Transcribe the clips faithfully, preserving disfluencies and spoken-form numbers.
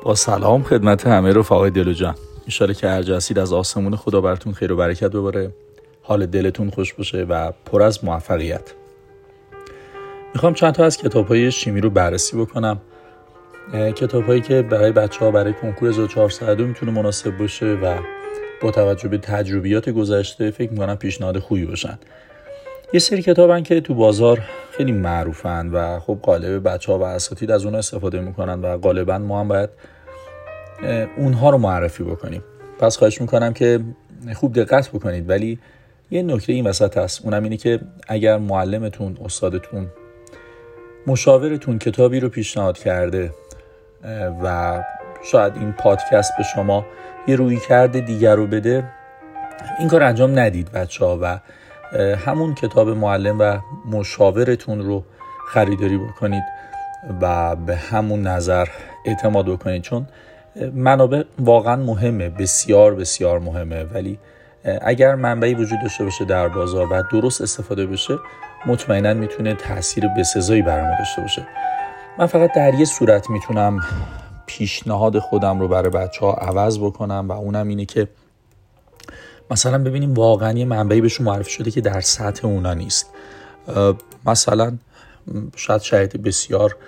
با سلام خدمت همه رفقای دل و جان. انشالله که هر جا هستید از آسمون خدا براتون خیر و برکت بباره، حال دلتون خوش باشه و پر از موفقیت. میخوام چند تا از کتاب‌های شیمی رو بررسی بکنم، کتاب‌هایی که برای بچه‌ها برای کنکور هزار و چهارصد و دو میتونه مناسب باشه و با توجه به تجربیات گذشته فکر می‌کنم پیشنهاد خوبی باشن. یه سری کتابن که تو بازار خیلی معروفن و خب غالب بچه‌ها و اساتید از اونها استفاده میکنن و غالبا ما هم باید اونها رو معرفی بکنیم. پس خواهش میکنم که خوب دقت بکنید، ولی یه نکته این وسط هست، اونم اینه که اگر معلمتون، استادتون، مشاورتون کتابی رو پیشنهاد کرده و شاید این پادکست به شما یه رویکرد دیگر رو بده، این کار انجام ندید بچه‌ها و همون کتاب معلم و مشاورتون رو خریداری بکنید و به همون نظر اعتماد بکنید، چون منابع واقعا مهمه، بسیار بسیار مهمه، ولی اگر منبعی وجود داشته باشه در بازار و درست استفاده بشه مطمئنا میتونه تأثیر بسزایی برام داشته باشه. من فقط در یه صورت میتونم پیشنهاد خودم رو برای بچه ها عوض بکنم و اونم اینه که مثلا ببینیم واقعا یه منبعی بهشون معرفی شده که در سطح اونا نیست. مثلا شاید شرایط بسیار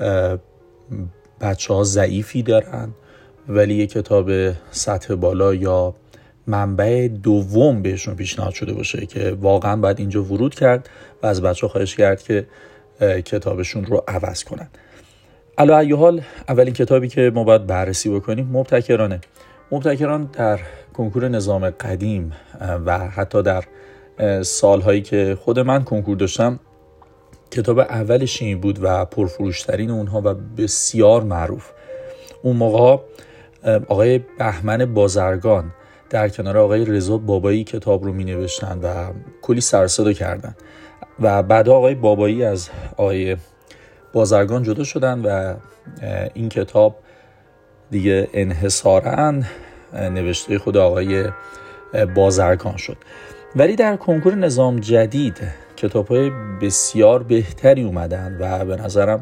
بچه ها ضعیفی دارن ولی یه کتاب سطح بالا یا منبع دوم بهشون پیشنهاد شده باشه که واقعا باید اینجا ورود کرد و از بچه ها خواهش کرد که کتابشون رو عوض کنن. علی ای حال اولین کتابی که ما باید بررسی بکنیم مبتکرانه. مبتکران در کنکور نظام قدیم و حتی در سالهایی که خود من کنکور داشتم کتاب اول شیمی بود و پرفروشترین اونها و بسیار معروف. اون موقع آقای بهمن بازرگان در کنار آقای رضا بابایی کتاب رو می نوشتن و کلی سر و صدا کردن و بعد آقای بابایی از آقای بازرگان جدا شدن و این کتاب دیگه انحصاراً نوشته خود آقای بازرگان شد. ولی در کنکور نظام جدید کتاب‌های بسیار بهتری اومدن و به نظرم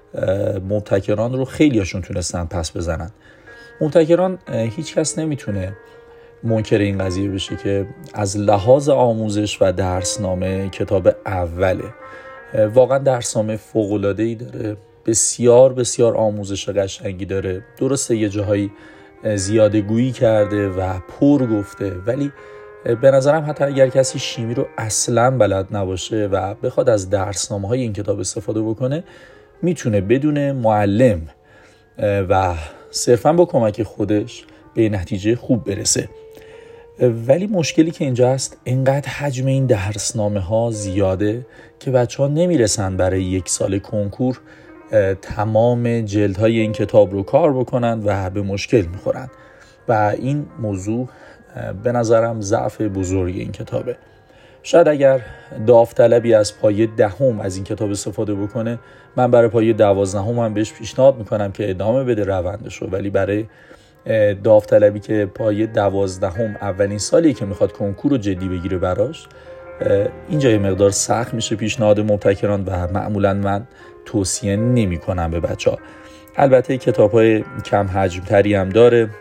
مبتکران رو خیلی هاشون تونستن پس بزنن. مبتکران هیچ کس نمیتونه منکر این قضیه بشه که از لحاظ آموزش و درسنامه کتاب اوله. واقعا درسنامه فوق‌العاده‌ای داره، بسیار بسیار آموزش قشنگی داره. درسته یه جاهایی زیاده گویی کرده و پر گفته، ولی به نظرم حتی اگر کسی شیمی رو اصلا بلد نباشه و بخواد از درسنامه‌های این کتاب استفاده بکنه میتونه بدون معلم و صرفا با کمک خودش به نتیجه خوب برسه. ولی مشکلی که اینجا هست اینقدر حجم این درسنامه ها زیاده که بچه ها نمیرسن برای یک سال کنکور تمام جلدهای این کتاب رو کار بکنن و به مشکل میخورن و این موضوع به نظرم ضعف بزرگ این کتابه. شاید اگر داوطلبی از پایه دهم از این کتاب استفاده بکنه، من برای پایه دوازدهم هم بهش پیشنهاد میکنم که ادامه بده روندشو، ولی برای داوطلبی که پایه دوازدهم اولین سالی که میخواد کنکور رو جدی بگیره براش، اینجا یه مقدار سخت میشه پیشنهاد مبتکران و معمولا من توصیه نمی کنم به بچه ها. البته کتاب های کم حجم تری هم داره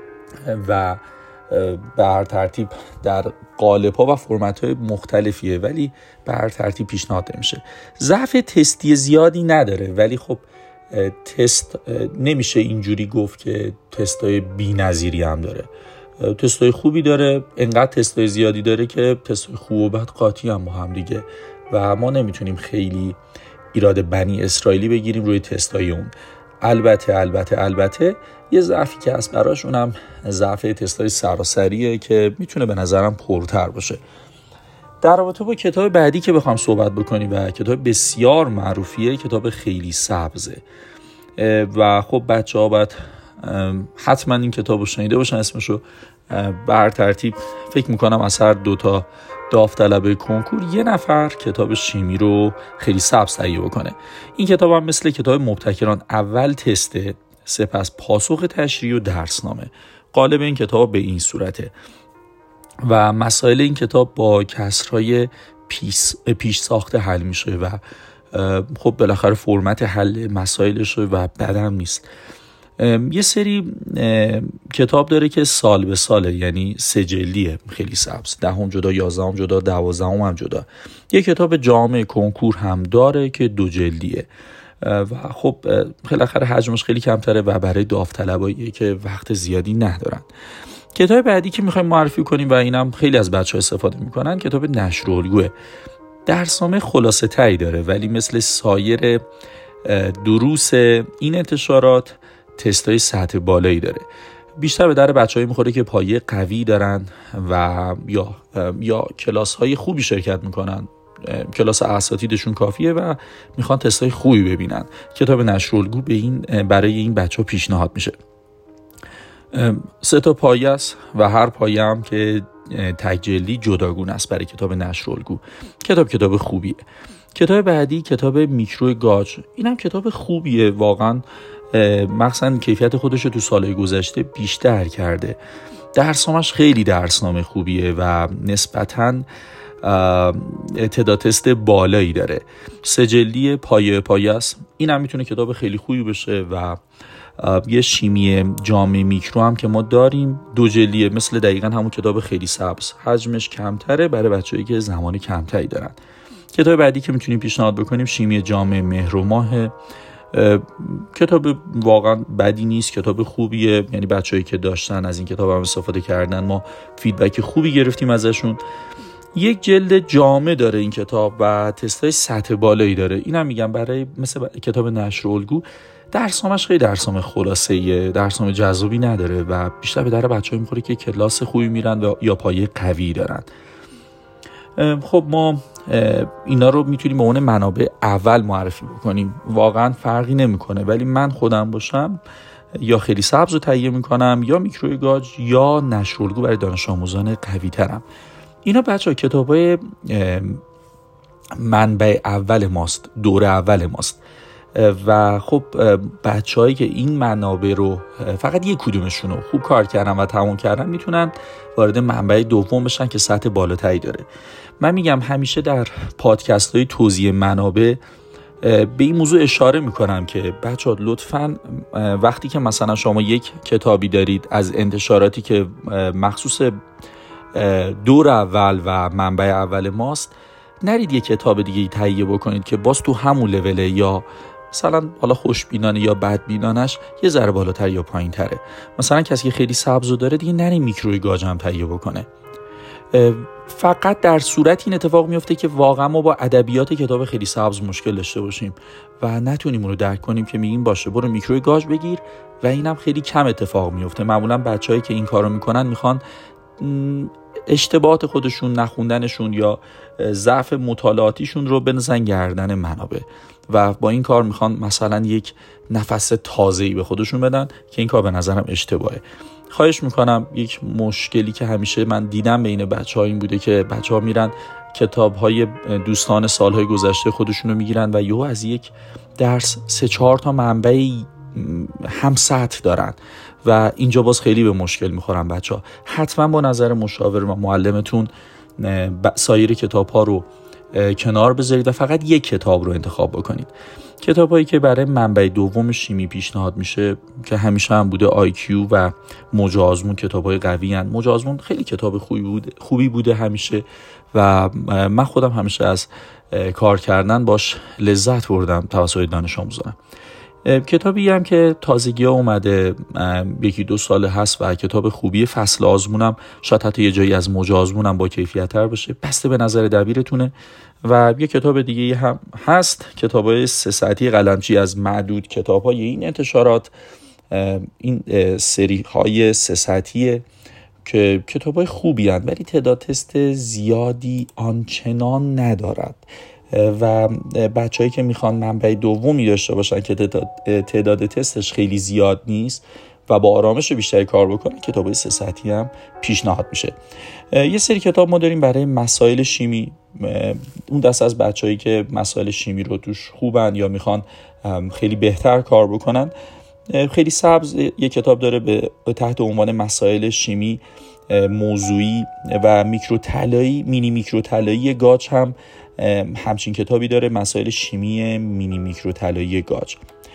و به هر ترتیب در قالب ها و فرمت های مختلفیه، ولی به هر ترتیب پیشنهاد نمیشه. ضعف تستی زیادی نداره، ولی خب تست نمیشه اینجوری گفت که تستای بی نظیری هم داره. تستای خوبی داره، انقدر تستای زیادی داره که تستای خوب و بد قاطی هم با هم دیگه و ما نمیتونیم خیلی ایراد بنی اسرائیلی بگیریم روی تستای اون. البته البته البته یه ضعفی که هست براش، اونم ضعف تستای سراسریه که میتونه به نظرم پرتر باشه. در رابطه با کتاب بعدی که بخوام صحبت بکنیم و کتاب بسیار معروفیه، کتاب خیلی سبزه و خب بچه ها باید حتما این کتاب رو شنیده باشن اسمشو. بر ترتیب فکر میکنم از هر دوتا داوطلب کنکور یه نفر کتاب شیمی رو خیلی سبز تهیه بکنه. این کتاب هم مثل کتاب مبتکران اول تسته، سپس پاسخ تشریح و درسنامه. قالب این کتاب به این صورته و مسائل این کتاب با کسرهای پیش, پیش ساخته حل میشه و خب بالاخره فرمت حل مسائلش و بدم نیست. یه سری کتاب داره که سال به ساله، یعنی سه جلدیه، خیلی سبز، دهم جدا، یازدهم جدا، دوازدهم هم جدا. یه کتاب جامع کنکور هم داره که دو جلدیه و خب بالاخره حجمش خیلی کمتره و برای داوطلباییه که وقت زیادی ندارن. کتاب بعدی که میخوایم معرفی کنیم و اینم خیلی از بچه‌ها استفاده میکنن، کتاب نشرالگوه. درسنامه خلاصه تری داره ولی مثل سایر دروس این انتشارات تستای سطح بالایی داره. بیشتر به در بچه‌ای میخوره که پایه قوی دارن و یا یا کلاس‌های خوبی شرکت میکنن، کلاس اساتیدشون کافیه و میخوان تستای خوبی ببینن. کتاب نشرالگو به این برای این بچه‌ها پیشنهاد میشه. سه تا پایه است و هر پایه هم که تک جلدی جداگونه است برای کتاب نشرالگو. کتاب کتاب خوبیه. کتاب بعدی کتاب میکرو گاج. اینم کتاب خوبیه واقعا، مخصوصا کیفیت خودش رو تو سالهای گذشته بیشتر کرده. درسنامه‌اش خیلی درسنامه خوبیه و نسبتاً تعداد تست بالایی داره. سه جلدی پایه پایه است. اینم میتونه کتاب خیلی خوبی بشه و یه شیمی جامع میکرو هم که ما داریم دو جلدیه، مثل دقیقاً همون کتاب خیلی سبز، حجمش کمتره برای بچه‌ای که زمان کمتری دارن. کتاب بعدی که میتونیم پیشنهاد بکنیم شیمی جامع مهر و ماه. کتاب واقعا بدی نیست، کتاب خوبیه، یعنی بچه‌ای که داشتن از این کتاب هم استفاده کردن، ما فیدبک خوبی گرفتیم ازشون. یک جلد جامع داره این کتاب و تستای سطح بالایی داره. اینم میگم برای مثل کتاب نشرالگو درسنامه‌اش خیلی درسنامه خلاصه‌ایه، درسنامه جذابی نداره و بیشتر به در بچه‌ها میخوره که کلاس خوبی میرن و یا پایه قوی دارن. خب ما اینا رو میتونیم به عنوان منابع اول معرفی بکنیم، واقعا فرقی نمیکنه، ولی من خودم باشم یا خیلی سبز رو تهیه میکنم یا میکرو گاج یا نشرالگو برای دانش آموزان قوی ترم. اینا بچه‌ها کتابای منبع اول ماست، دوره اول ماست و خب بچه‌هایی که این منابع رو فقط یک کدومشون رو خوب کار کردن و تموم کردن میتونن وارد منبع دوم بشن که سطح بالاتری داره. من میگم همیشه در پادکست های توزیع منابع به این موضوع اشاره میکنم که بچه‌ها لطفاً وقتی که مثلا شما یک کتابی دارید از انتشاراتی که مخصوص دور اول و منبع اول ماست، نرید یک کتاب دیگه تهیه بکنید که باز تو همون لوله یا مثلا حالا خوشبینانه یا بدبینانش یه ذره بالاتر یا پایین تره. مثلا کسی که خیلی سبزو داره دیگه نری میکروی گاج هم تهیه بکنه. فقط در صورت این اتفاق میفته که واقعا ما با ادبیات کتاب خیلی سبز مشکل داشته باشیم و نتونیم اون رو درک کنیم که میگیم باشه برو میکروی گاج بگیر و اینم خیلی کم اتفاق میفته. معمولا بچه‌هایی که این کارو میکنن میخوان اشتباهات خودشون، نخوندنشون یا ضعف مطالعاتیشون رو بنزن گردن منابع و با این کار میخوان مثلا یک نفس تازه‌ای به خودشون بدن که این کار به نظرم اشتباهه. خواهش میکنم، یک مشکلی که همیشه من دیدم بین بچه‌ها این بوده که بچه‌ها میرن کتاب‌های دوستان سال‌های گذشته خودشون رو میگیرن و یهو از یک درس سه چهار تا منبع هم سطح دارن و اینجا باز خیلی به مشکل میخورن بچه‌ها. حتما با نظر مشاور و معلمتون سایر کتاب‌ها رو کنار بذارید و فقط یک کتاب رو انتخاب بکنید. کتابایی که برای منبع دوم شیمی پیشنهاد میشه که همیشه هم بوده آی کیو و موج آزمون، کتابای قوی ان. موج آزمون خیلی کتاب خوبی بوده خوبی بوده همیشه و من خودم همیشه از کار کردن باش لذت بردم توسط دانش آموزانم. کتابی هم که تازگی ها اومده، یکی دو ساله هست و کتاب خوبی، فصل آزمونم، شاید حتی یه جایی از موج آزمونم با کیفیت تر باشه، بسته به نظر دبیرتونه. و یه کتاب دیگه هم هست، کتابای سه ساعتی قلمچی از معدود کتاب‌های این انتشارات، این سری های سه ساعتیه که کتابای خوبی هستند ولی تعداد تست زیادی آنچنان ندارد و بچه‌هایی که میخوان منبع دومی داشته باشن که تعداد تستش خیلی زیاد نیست و با آرامش بیشتری کار بکنن، کتابای سه ساعتی هم پیشنهاد میشه. یه سری کتاب ما داریم برای مسائل شیمی، اون دست از بچه‌هایی که مسائل شیمی رو توش خوبن یا میخوان خیلی بهتر کار بکنن. خیلی سبز یه کتاب داره به تحت عنوان مسائل شیمی موضوعی و میکروطلایی، مینی میکروطلایی گاج هم همچین کتابی داره، مسائل شیمی مینی میکروطلایی گاج.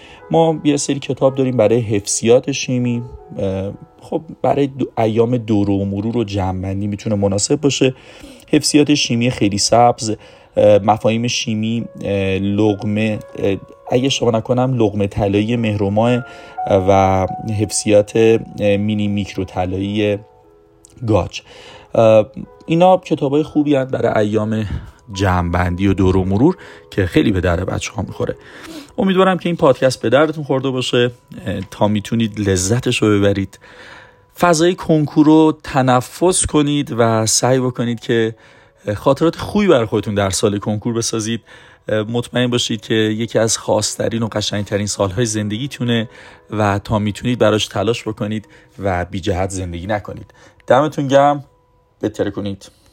ما یه سری کتاب داریم برای حفظیات شیمی. خب برای دو ایام دوره و مرور و جمع‌بندی میتونه مناسب باشه. حفظیات شیمی خیلی سبز، مفاهیم شیمی، لقمه، اگه اشتباه نکنم لقمه طلایی مهرماه و حفظیات مینی میکرو طلایی گاج. اینا کتابای خوبی هستند برای ایام جمع‌بندی و دور و مرور که خیلی به درد بچه‌ها میخوره. امیدوارم که این پادکست به دردتون خورده باشه تا میتونید لذتش رو ببرید. فضای کنکور رو تنفس کنید و سعی بکنید که خاطرات خوبی برای خودتون در سال کنکور بسازید. مطمئن باشید که یکی از خاص‌ترین و قشنگ‌ترین سالهای زندگیتونه و تا میتونید براش تلاش بکنید و بی جهت زندگی نکنید. دمتون گرم، بهتر کنید.